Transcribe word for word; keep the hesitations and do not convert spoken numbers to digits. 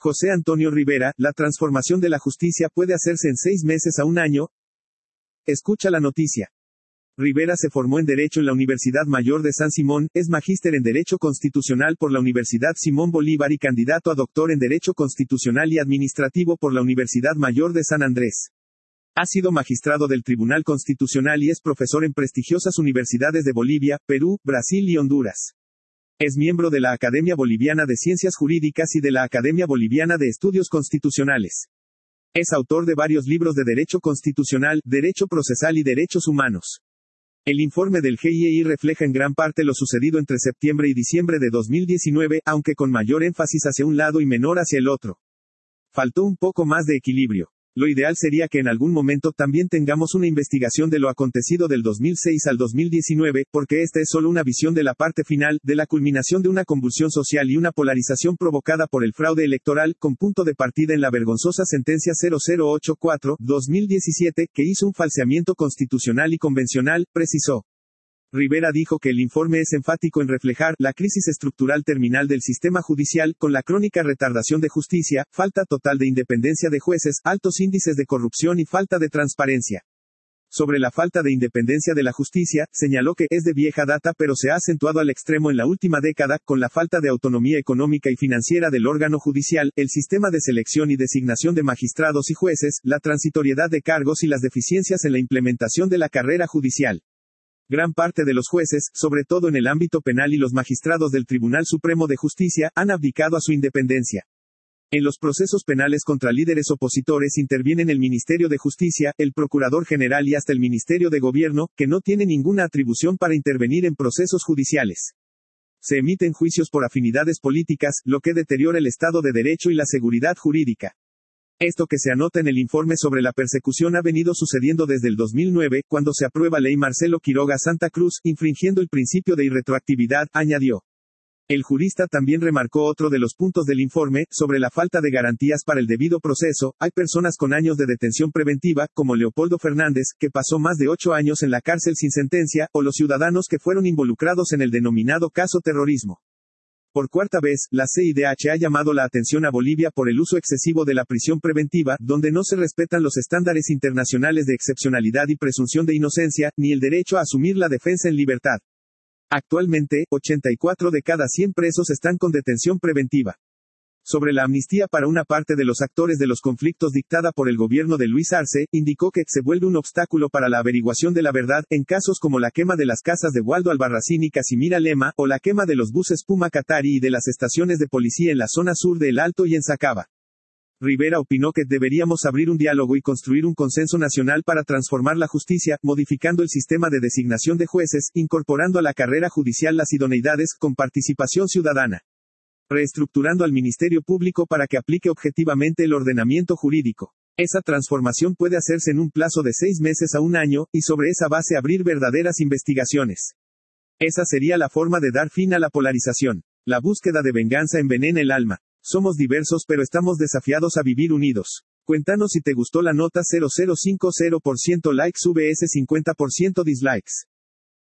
José Antonio Rivera, la transformación de la justicia puede hacerse en seis meses a un año. Escucha la noticia. Rivera se formó en Derecho en la Universidad Mayor de San Simón, es magíster en Derecho Constitucional por la Universidad Simón Bolívar y candidato a doctor en Derecho Constitucional y Administrativo por la Universidad Mayor de San Andrés. Ha sido magistrado del Tribunal Constitucional y es profesor en prestigiosas universidades de Bolivia, Perú, Brasil y Honduras. Es miembro de la Academia Boliviana de Ciencias Jurídicas y de la Academia Boliviana de Estudios Constitucionales. Es autor de varios libros de Derecho Constitucional, Derecho Procesal y Derechos Humanos. El informe del G I E I refleja en gran parte lo sucedido entre septiembre y diciembre de dos mil diecinueve, aunque con mayor énfasis hacia un lado y menor hacia el otro. Faltó un poco más de equilibrio. Lo ideal sería que en algún momento también tengamos una investigación de lo acontecido del dos mil seis al dos mil diecinueve, porque esta es solo una visión de la parte final, de la culminación de una convulsión social y una polarización provocada por el fraude electoral, con punto de partida en la vergonzosa sentencia cero cero ochenta y cuatro, dos mil diecisiete, que hizo un falseamiento constitucional y convencional, precisó. Rivera dijo que el informe es enfático en reflejar la crisis estructural terminal del sistema judicial, con la crónica retardación de justicia, falta total de independencia de jueces, altos índices de corrupción y falta de transparencia. Sobre la falta de independencia de la justicia, señaló que es de vieja data pero se ha acentuado al extremo en la última década, con la falta de autonomía económica y financiera del órgano judicial, el sistema de selección y designación de magistrados y jueces, la transitoriedad de cargos y las deficiencias en la implementación de la carrera judicial. Gran parte de los jueces, sobre todo en el ámbito penal y los magistrados del Tribunal Supremo de Justicia, han abdicado a su independencia. En los procesos penales contra líderes opositores intervienen el Ministerio de Justicia, el Procurador General y hasta el Ministerio de Gobierno, que no tiene ninguna atribución para intervenir en procesos judiciales. Se emiten juicios por afinidades políticas, lo que deteriora el Estado de Derecho y la seguridad jurídica. Esto que se anota en el informe sobre la persecución ha venido sucediendo desde el dos mil nueve, cuando se aprueba Ley Marcelo Quiroga Santa Cruz, infringiendo el principio de irretroactividad, añadió. El jurista también remarcó otro de los puntos del informe, sobre la falta de garantías para el debido proceso. Hay personas con años de detención preventiva, como Leopoldo Fernández, que pasó más de ocho años en la cárcel sin sentencia, o los ciudadanos que fueron involucrados en el denominado caso terrorismo. Por cuarta vez, la C I D H ha llamado la atención a Bolivia por el uso excesivo de la prisión preventiva, donde no se respetan los estándares internacionales de excepcionalidad y presunción de inocencia, ni el derecho a asumir la defensa en libertad. Actualmente, ochenta y cuatro de cada cien presos están con detención preventiva. Sobre la amnistía para una parte de los actores de los conflictos dictada por el gobierno de Luis Arce, indicó que se vuelve un obstáculo para la averiguación de la verdad, en casos como la quema de las casas de Waldo Albarracín y Casimira Lema, o la quema de los buses Puma Qatari y de las estaciones de policía en la zona sur de El Alto y en Sacaba. Rivera opinó que deberíamos abrir un diálogo y construir un consenso nacional para transformar la justicia, modificando el sistema de designación de jueces, incorporando a la carrera judicial las idoneidades, con participación ciudadana. Reestructurando al Ministerio Público para que aplique objetivamente el ordenamiento jurídico. Esa transformación puede hacerse en un plazo de seis meses a un año, y sobre esa base abrir verdaderas investigaciones. Esa sería la forma de dar fin a la polarización. La búsqueda de venganza envenena el alma. Somos diversos pero estamos desafiados a vivir unidos. Cuéntanos si te gustó la nota. Cero cero cinco cero por ciento likes vs cincuenta por ciento dislikes.